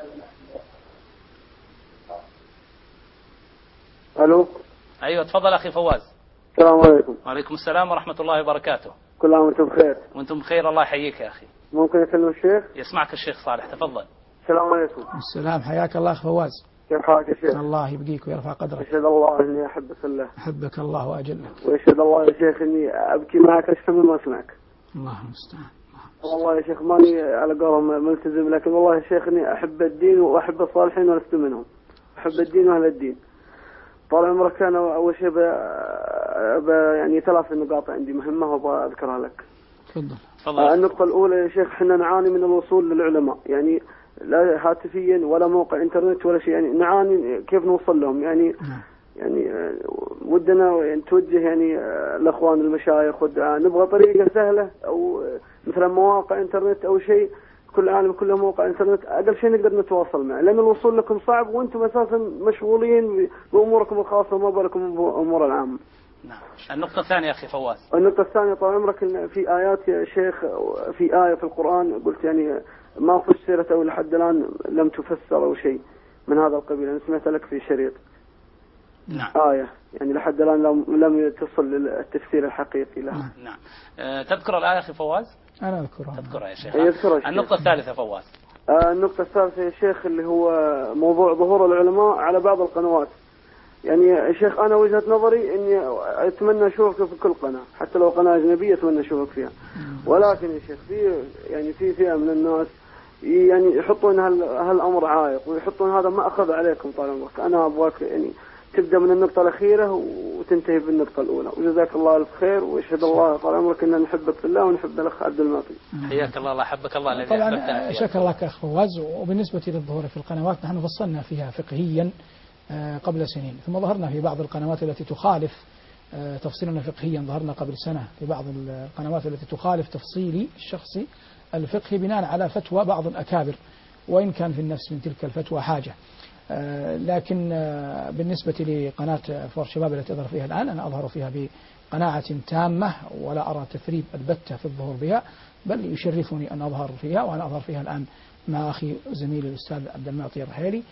ألو. أيوة تفضل أخي فواز. السلام عليكم. وعليكم السلام ورحمة الله وبركاته. كل عام وأنتم بخير. وأنتم بخير، الله يحييك يا أخي. ممكن أكلم الشيخ؟ يسمعك الشيخ صالح، تفضل. السلام عليكم. السلام، حياك الله أخ فواز. كيف حالك يا شيخ؟ الله يبقيك ويرفع قدرك. أشهد الله إني أحبك في الله. أحبك الله وأجلك. وأشهد الله يا شيخ إني أبكي معك أكثر مما أسمعك. الله المستعان. والله يا شيخ ماني على قولهم ملتزم، لكن والله يا شيخ إني أحب الدين وأحب الصالحين ولست منهم. أحب الدين وأهل الدين. طال عمرك أنا أول شيء يعني 3 نقاط عندي مهمة وأبغى أذكرها لك. تفضل. النقطة الأولى يا شيخ، احنا نعاني من الوصول للعلماء، يعني لا هاتفيا ولا موقع انترنت ولا شيء، يعني نعاني كيف نوصل لهم. يعني ودنا يعني توجه يعني الأخوان المشايخ نبغى طريقة سهلة أو مثلا مواقع انترنت أو شيء، كل عالم كله موقع انترنت، أقل شيء نقدر نتواصل معه، لأن الوصول لكم صعب وأنتم أساسا مشغولين بأموركم الخاصة وما بالكم بأمور العامة. نعم. النقطة الثانية أخي فواز. النقطة الثانية طال عمرك في آيات يا شيخ، في آية في القرآن قلت يعني ما فسرت أو لحد الآن لم تفسر أو شيء من هذا القبيل، أنا سمعت لك في شريط. نعم. آية يعني لحد الآن لم تصل للتفسير الحقيقي لها. نعم. تذكر الآية أخي فواز؟ أنا أذكرها. تذكرها يا شيخ. النقطة الثالثة فواز. النقطة الثالثة يا شيخ اللي هو موضوع ظهور العلماء على بعض القنوات. يعني يا شيخ أنا وجهة نظري إني أتمنى أشوفك في كل قناة، حتى لو قناة أجنبية أتمنى أشوفك فيها. ولكن يا شيخ في فئة من الناس يعني يحطون هالأمر عائق ويحطون هذا ما أخذ عليكم طال عمرك. أنا أبغاك يعني تبدأ من النقطة الأخيرة وتنتهي بالنقطة الأولى، وجزاك الله ألف خير، ويشهد الله طال عمرك إننا نحبك في الله ونحب الأخ عبد المعطي. حياك الله، الله يحبك الله الذي طبعا شكر لك أخ فواز. وبالنسبة للظهور في القنوات نحن فصلنا فيها فقهيا قبل سنين، ثم ظهرنا في بعض القنوات التي تخالف تفصيلنا فقهيا، ظهرنا قبل سنة في بعض القنوات التي تخالف تفصيلي الشخصي الفقهي بناء على فتوى بعض الأكابر، وإن كان في النفس من تلك الفتوى حاجة. لكن بالنسبة لقناة فور شباب التي أظهر فيها الآن، أنا أظهر فيها بقناعة تامة ولا أرى تثريب البتة في الظهور بها، بل يشرفني أن أظهر فيها، وأنا أظهر فيها الآن مع أخي زميلي الأستاذ عبد المعطي الرحيلي،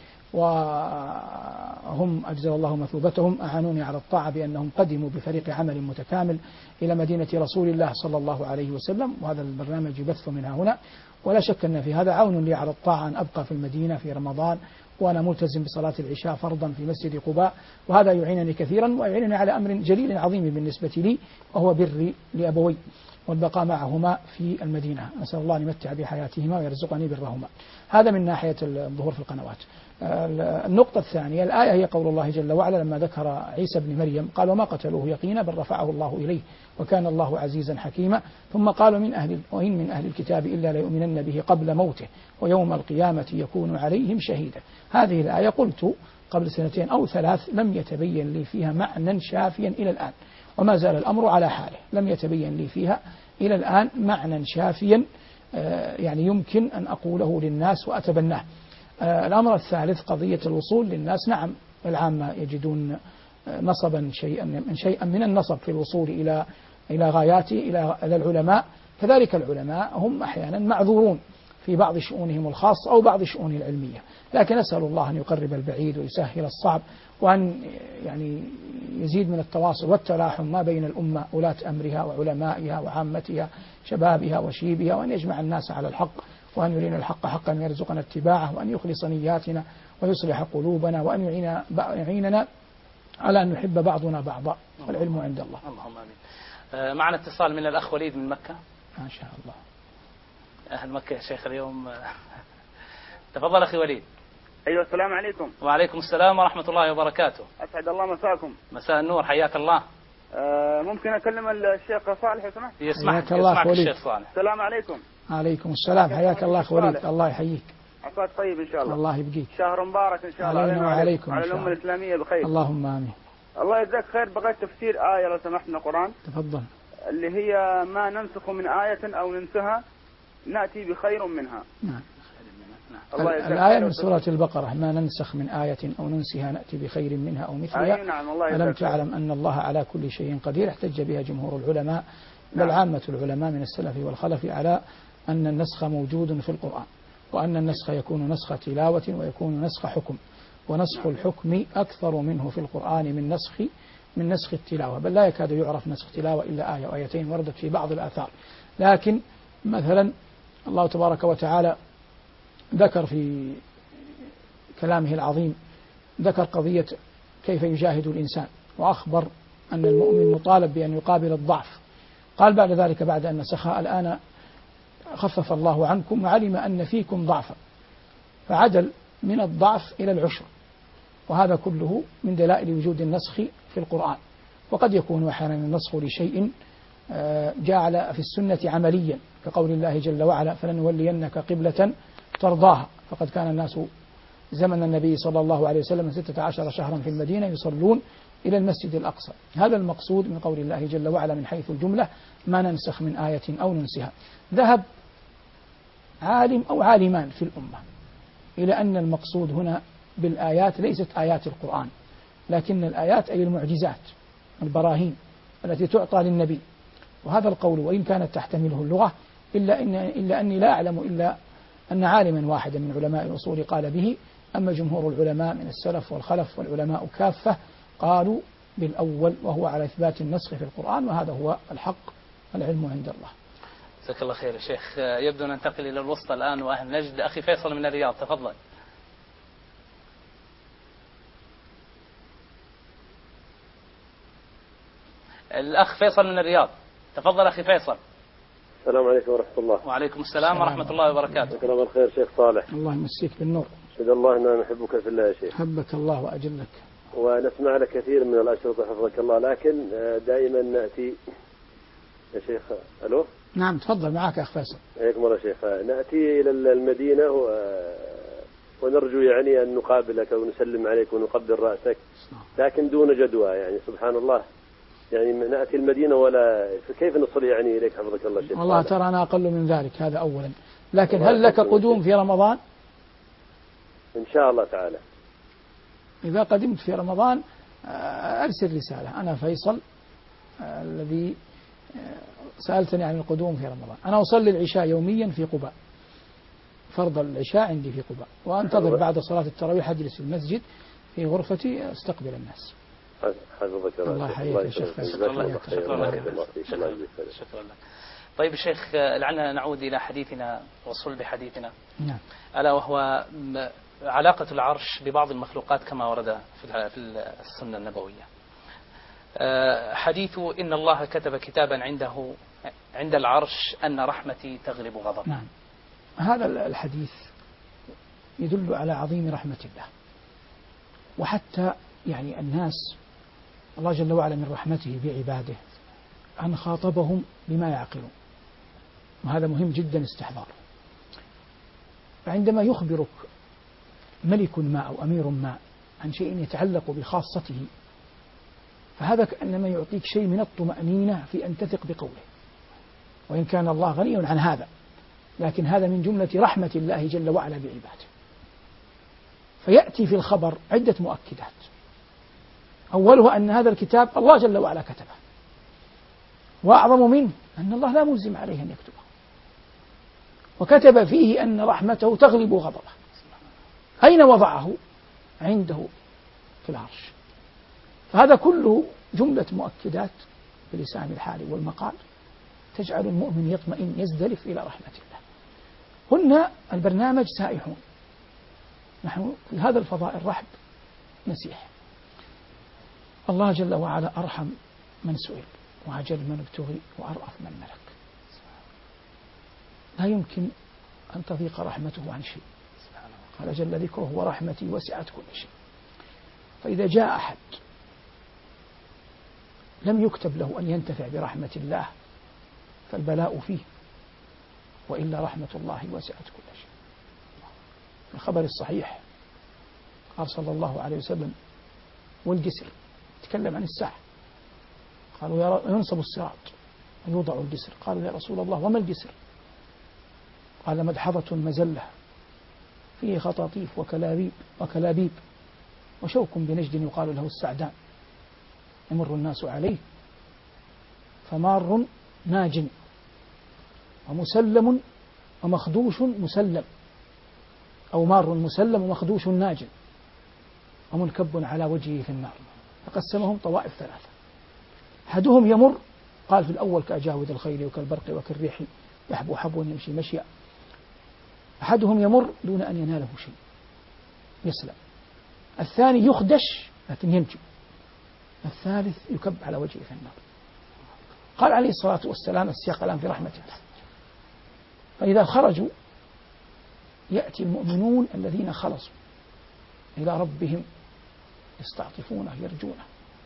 وهم أجزل الله مثوبتهم أعانوني على الطاعة بأنهم قدموا بفريق عمل متكامل إلى مدينة رسول الله صلى الله عليه وسلم، وهذا البرنامج يبث منها هنا. ولا شك أن في هذا عون لي على الطاعة أن أبقى في المدينة في رمضان وأنا ملتزم بصلاة العشاء فرضا في مسجد قباء، وهذا يعينني كثيرا ويعينني على أمر جليل عظيم بالنسبة لي، وهو بري لأبوي والبقاء معهما في المدينة. نسأل الله أن يمتع بحياتهما ويرزقني برهما. هذا من ناحية الظهور في القنوات. النقطة الثانية الآية هي قول الله جل وعلا لما ذكر عيسى بن مريم قال وما قتلوه يقينا بل رفعه الله إليه وكان الله عزيزا حكيما، ثم قال وإن من أهل الكتاب إلا ليؤمنن به قبل موته ويوم القيامة يكون عليهم شهيدا. هذه الآية قلت قبل 2 أو 3 لم يتبين لي فيها معنى شافيا إلى الآن، وما زال الأمر على حاله، لم يتبين لي فيها إلى الآن معنى شافيا يعني يمكن أن أقوله للناس وأتبناه. الأمر الثالث قضية الوصول للناس. نعم العامة يجدون نصبا شيئا من النصب في الوصول إلى غاياته إلى العلماء، كذلك العلماء هم أحيانا معذورون في بعض شؤونهم الخاصة أو بعض شؤون العلمية، لكن أسأل الله أن يقرب البعيد ويسهل الصعب، وأن يعني يزيد من التواصل والتلاحم ما بين الأمة ولاة أمرها وعلمائها وعامتها شبابها وشيبها، وأن يجمع الناس على الحق، وأن يرينا الحق حقا ويرزقنا اتباعه، وأن يخلص نياتنا ويصلح قلوبنا، وأن يعيننا على أن نحب بعضنا بعضا، والعلم عند الله. اللهم آمين. معنا اتصال من الأخ وليد من مكة. ما شاء الله. أهل مكة يا شيخ اليوم. تفضل أخي وليد. أيوة السلام عليكم. وعليكم السلام ورحمة الله وبركاته. أسعد الله مساكم. مساء النور، حياك الله. ممكن أكلم الشيخ صالح لو سمحت؟ يسمعك الله الشيخ صالح. السلام عليكم. عليكم السلام، حياك الله أخ وليد، الله يحييك. عساك طيب إن شاء الله. الله يبقيك. شهر مبارك إن شاء الله علينا وعليكم على الأمة الإسلامية بخير. اللهم آمين. الله يجزاك خير. بغيت تفسير آية لو سمحت من القرآن. تفضل. اللي هي ما ننسخ من آية أو ننسها نأتي بخير منها. نعم. الآية من سورة البقرة: ما ننسخ من آية أو ننسها نأتي بخير منها أو مثلها. نعم. ألم تعلم أن الله على كل شيء قدير. احتج بها جمهور العلماء بل عامة العلماء من السلف والخلف على أن النسخ موجود في القرآن، وأن النسخ يكون نسخ تلاوة ويكون نسخ حكم، ونسخ الحكم أكثر منه في القرآن من نسخ التلاوة، بل لا يكاد يعرف نسخ تلاوة إلا آية وآيتين وردت في بعض الآثار. لكن مثلا الله تبارك وتعالى ذكر في كلامه العظيم، ذكر قضية كيف يجاهد الإنسان، وأخبر أن المؤمن مطالب بأن يقابل الضعف. قال بعد ذلك بعد أن نسخها: الآن خفف الله عنكم وعلم أن فيكم ضعفا، فعدل من الضعف إلى العشر. وهذا كله من دلائل وجود النسخ في القرآن. وقد يكون أحيانا النسخ لشيء جعل في السنة عمليا، كقول الله جل وعلا: فلنولينك قبلة ترضاها. فقد كان الناس زمن النبي صلى الله عليه وسلم 16 شهرا في المدينة يصلون إلى المسجد الأقصى. هذا المقصود من قول الله جل وعلا من حيث الجملة: ما ننسخ من آية أو ننسها. ذهب عالم أو عالمان في الأمة إلى أن المقصود هنا بالآيات ليست آيات القرآن، لكن الآيات أي المعجزات، البراهين التي تعطى للنبي. وهذا القول وإن كانت تحتمله اللغة إلا أني لا أعلم إلا أن عالما واحدا من علماء الأصول قال به. أما جمهور العلماء من السلف والخلف والعلماء كافة قالوا بالأول، وهو على إثبات النسخ في القرآن، وهذا هو الحق، العلم عند الله. جزاك الله خير يا شيخ. يبدو أن ننتقل إلى الوسطى الآن وأهل نجد. أخي فيصل من الرياض، تفضل. الأخ فيصل من الرياض، تفضل أخي فيصل. السلام عليكم ورحمة الله. وعليكم السلام ورحمة الله وبركاته. مساك الله بالخير شيخ صالح. الله يمسيك بالنور. أشهد الله أننا نحبك في الله يا شيخ. حبك الله وأجلك. ونسمع لك كثير من الأشرطة حفظك الله، لكن دائما نأتي يا شيخ. ألو. نعم تفضل، معك يا أخ فيصل. حياكم الله شيخ. نأتي إلى المدينة ونرجو يعني أن نقابلك ونسلم عليك ونقبل رأسك، لكن دون جدوى، يعني سبحان الله، يعني نأتي المدينة ولا كيف نصل يعني إليك حفظك الله شيخ. والله ترى أنا أقل من ذلك، هذا أولا. لكن هل لك قدوم في رمضان؟ إن شاء الله تعالى. إذا قدمت في رمضان أرسل رسالة: أنا فيصل الذي سألتني عن القدوم في رمضان. أنا أصلي العشاء يوميا في قباء، فرض العشاء عندي في قباء، وأنتظر بعد صلاة التراويح أجلس في المسجد في غرفتي أستقبل الناس. حفظك الله يحييك يا شيخ فيصل. شكرا لك. طيب الشيخ، لعلنا نعود إلى حديثنا وصلب حديثنا. نعم. ألا وهو علاقة العرش ببعض المخلوقات كما ورد في السنة النبوية. حديث إن الله كتب كتابا عند العرش أن رحمتي تغلب غضب. نعم. هذا الحديث يدل على عظيم رحمة الله، وحتى يعني الناس الله جل وعلا من رحمته بعباده أن خاطبهم بما يعقلون، وهذا مهم جدا استحضاره. فعندما يخبرك ملك ما أو أمير ما عن شيء يتعلق بخاصته، فهذا كأنما يعطيك شيء من الطمأنينة في أن تثق بقوله، وإن كان الله غني عن هذا، لكن هذا من جملة رحمة الله جل وعلا بعباده. فيأتي في الخبر عدة مؤكدات، أولها أن هذا الكتاب الله جل وعلا كتبه، وأعظم منه أن الله لا ملزم عليه أن يكتبه، وكتب فيه أن رحمته تغلب غضبه. أين وضعه؟ عنده في العرش. فهذا كله جملة مؤكدات بلسان الحال والمقال تجعل المؤمن يطمئن، يزدلف إلى رحمة الله. هنا البرنامج سائحون، نحن في هذا الفضاء الرحب نسيح. الله جل وعلا أرحم من سئل، وعجل من ابتغي، وأرأف من ملك. لا يمكن أن تضيق رحمته عن شيء. قال جل ذكره: ورحمتي وسعت كل شيء. فإذا جاء أحد لم يكتب له أن ينتفع برحمة الله فالبلاء فيه، وإلا رحمة الله وسعت كل شيء. في الخبر الصحيح قال صلى الله عليه وسلم: والجسر، تكلم عن الساعة. قالوا: ينصب الصراط ويوضع الجسر. قالوا: يا رسول الله وما الجسر؟ قال: مدحضة مزلة فيه خطاطيف وكلابيب وشوك بنجد يقال له السعدان، يمر الناس عليه فمار ناج ومسلم ومخدوش مسلم، أو مار مسلم ومخدوش ناج ومنكب على وجهه في النار. فقسمهم طوائف ثلاثة: أحدهم يمر، قال في الأول كأجاود الخيل وكالبرق وكالريح يحبو حبوا يمشي مشيا. أحدهم يمر دون أن يناله شيء يسلم. الثاني يخدش لكن ينجو. الثالث يكب على وجهه في النار. قال عليه الصلاة والسلام: السياق الآن في رحمة الله. فإذا خرجوا يأتي المؤمنون الذين خلصوا إلى ربهم يستعطفونه يرجونه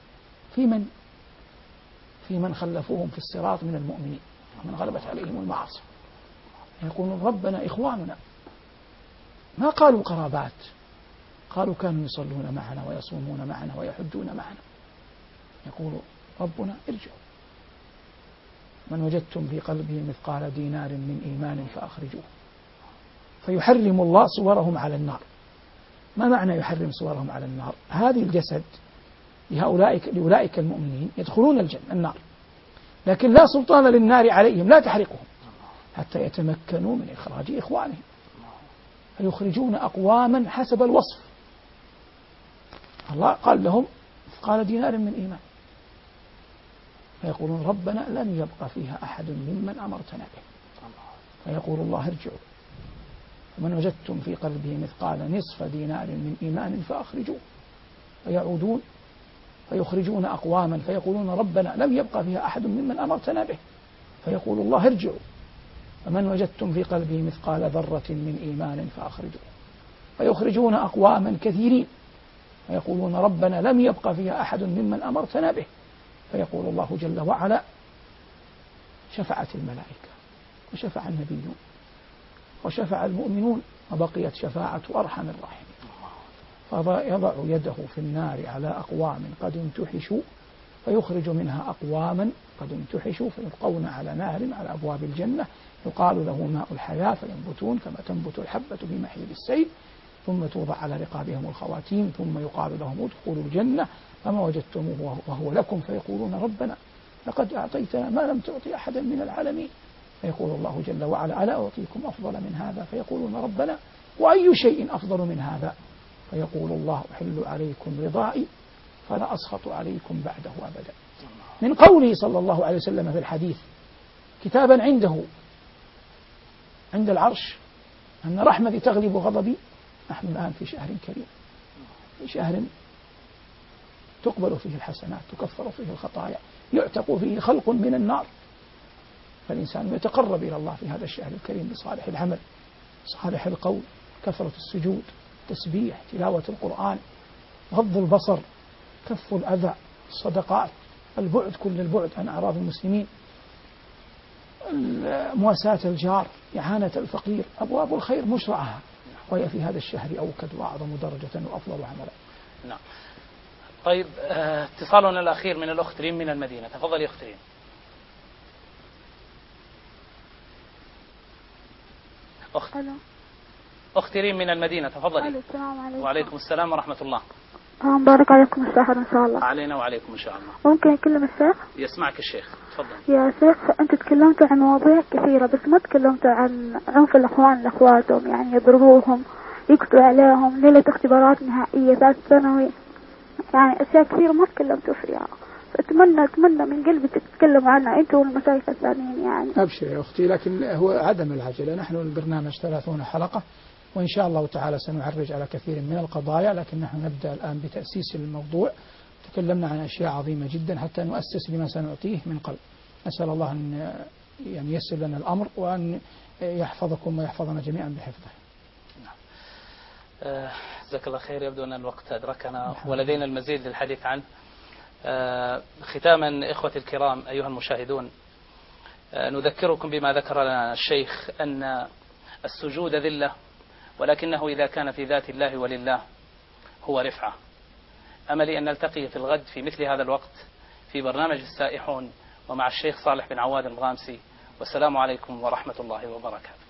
في من خلفوهم في الصراط من المؤمنين ومن غلبت عليهم المعاصي، يقولون: ربنا إخواننا، ما قالوا قرابات، قالوا كانوا يصلون معنا ويصومون معنا ويحجون معنا. يقول ربنا: ارجعوا، من وجدتم في قلبه مثقال دينار من إيمان فأخرجوه. فيحرم الله صورهم على النار. ما معنى يحرم صورهم على النار؟ هذه الجسد لأولئك المؤمنين يدخلون النار، لكن لا سلطان للنار عليهم، لا تحرقهم حتى يتمكنوا من إخراج إخوانهم، فيخرجون أقواما حسب الوصف. الله قال لهم: مثقال دينار من إيمان، فيقولون: ربنا لن يبقى فيها أحد ممن أمرتنا به. فيقول الله: ارجعوا، ومن وجدتم في قلبه مثقال نصف دينار من إيمان فأخرجوه. فيعودون فيخرجون أقواما فيقولون: ربنا لم يبقى فيها أحد ممن أمرتنا به. فيقول الله: ارجعوا، ومن وجدتم في قلبه مثقال ذرة من إيمان فأخرجوه. فيخرجون أقواما كثيرين فيقولون: ربنا لم يبقى فيها أحد ممن أمرتنا به. فيقول الله جل وعلا: شفعت الملائكة وشفع النبيون وشفع المؤمنون وبقيت شفاعة أرحم الراحمين. فيضع يده في النار على أقوام قد انتحشوا فيخرج منها أقواما قد انتحشوا فيلقون على نهر على أبواب الجنة يقال له ماء الحياة، فينبتون كما تنبت الحبة في محيط السيل، ثم توضع على رقابهم الخواتيم، ثم يقال لهم: ادخلوا الجنة فما وجدتموه وهو لكم. فيقولون: ربنا لقد أعطيتنا ما لم تعطي أحدا من العالمين. فيقول الله جل وعلا: ألا أعطيكم أفضل من هذا؟ فيقولون: ربنا وأي شيء أفضل من هذا؟ فيقول الله: أحل عليكم رضائي فلا أسخط عليكم بعده أبدا. من قوله صلى الله عليه وسلم في الحديث كتابا عنده عند العرش أن رحمتي تغلب غضبي. نحن الآن في شهر كريم، في شهر تقبل فيه الحسنات، تكفر فيه الخطايا، يعتق فيه خلق من النار. فالإنسان يتقرب إلى الله في هذا الشهر الكريم بصالح العمل، صالح القول، كثرة السجود، تسبيح، تلاوة القرآن، غض البصر، كف الأذى، الصدقات، البعد كل البعد عن أعراض المسلمين، مواساة الجار، إعانة الفقير. أبواب الخير مشرعة، وهي في هذا الشهر أوكد وأعظم درجة وأفضل عملا. نعم. طيب، اتصالنا الأخير من الأخت ريم من المدينة. تفضل يا أخت ريم. أخت ريم من المدينة، تفضلي. السلام عليكم. وعليكم السلام ورحمة الله. بارك عليكم السحر إن شاء الله. علينا وعليكم إن شاء الله. ممكن أكلم الشيخ؟ يسمعك الشيخ، تفضل. يا شيخ، أنت تكلمت عن مواضيع كثيرة بس ما تكلمت عن عنف الأخوان لأخواتهم، يعني يضربوهم، يقتلوا عليهم، ليلة اختبارات نهائية ثالث ثانوي، يعني أشياء كثيرة ما تكلمتوا فيها. أتمنى من قلبي تتكلموا عنها أنتوا والمشايخ الثانيين يعني. أبشر يا أختي، لكن هو عدم العجلة. نحن البرنامج 30 حلقة، وإن شاء الله تعالى سنعرج على كثير من القضايا، لكن نحن نبدأ الآن بتأسيس الموضوع. تكلمنا عن أشياء عظيمة جدا حتى نؤسس لما سنعطيه من قلب. نسأل الله أن يعني ييسر لنا الأمر وأن يحفظكم ويحفظنا جميعا بحفظه. جزاك الله خير. يبدو أن الوقت أدركنا ولدينا المزيد للحديث عنه. ختاما إخوتي الكرام أيها المشاهدون، نذكركم بما ذكر لنا الشيخ أن السجود ذلة، ولكنه إذا كان في ذات الله ولله هو رفعة. أملي أن نلتقي في الغد في مثل هذا الوقت في برنامج السائحون ومع الشيخ صالح بن عواد الغامسي، والسلام عليكم ورحمة الله وبركاته.